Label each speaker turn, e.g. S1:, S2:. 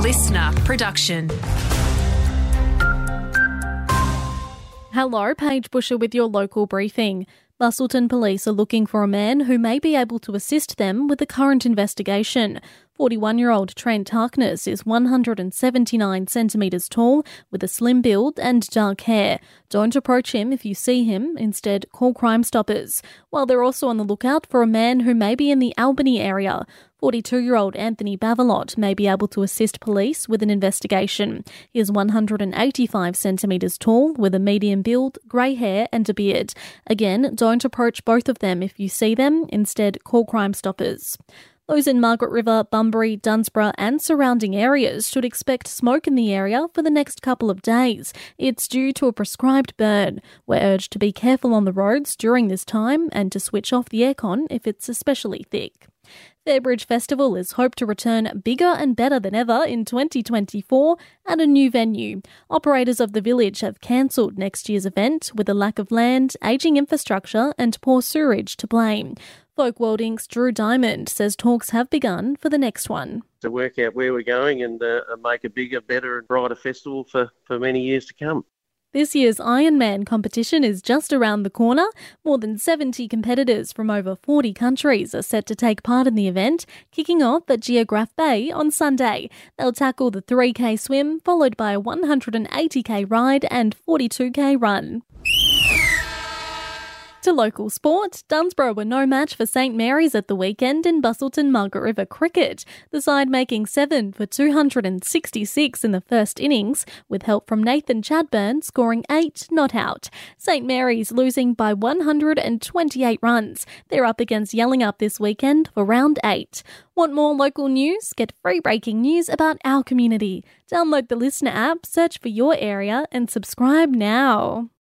S1: listener production.
S2: Hello, Paige Busher with your local briefing. Busselton Police are looking for a man who may be able to assist them with the current investigation. 41-year-old Trent Harkness is 179 centimetres tall with a slim build and dark hair. Don't approach him if you see him. Instead, call Crime Stoppers. While they're also on the lookout for a man who may be in the Albany area. 42-year-old Anthony Bavalot may be able to assist police with an investigation. He is 185 centimetres tall with a medium build, grey hair and a beard. Again, don't approach both of them if you see them. Instead, call Crime Stoppers. Those in Margaret River, Bunbury, Dunsborough and surrounding areas should expect smoke in the area for the next couple of days. It's due to a prescribed burn. We're urged to be careful on the roads during this time and to switch off the aircon if it's especially thick. Fairbridge Festival is hoped to return bigger and better than ever in 2024 at a new venue. Operators of the village have cancelled next year's event with a lack of land, ageing infrastructure and poor sewerage to blame. Folk Welding's Drew Diamond says talks have begun for the next one.
S3: To work out where we're going and make a bigger, better and brighter festival for many years to come.
S2: This year's Ironman competition is just around the corner. More than 70 competitors from over 40 countries are set to take part in the event, kicking off at Geograph Bay on Sunday. They'll tackle the 3K swim, followed by a 180k ride and 42k run. To local sport, Dunsborough were no match for St Mary's at the weekend in Busselton Margaret River cricket, the side making 7 for 266 in the first innings, with help from Nathan Chadburn scoring 8 not out. St Mary's losing by 128 runs. They're up against Yellingup this weekend for round 8. Want more local news? Get free breaking news about our community. Download the Listener app, search for your area and subscribe now.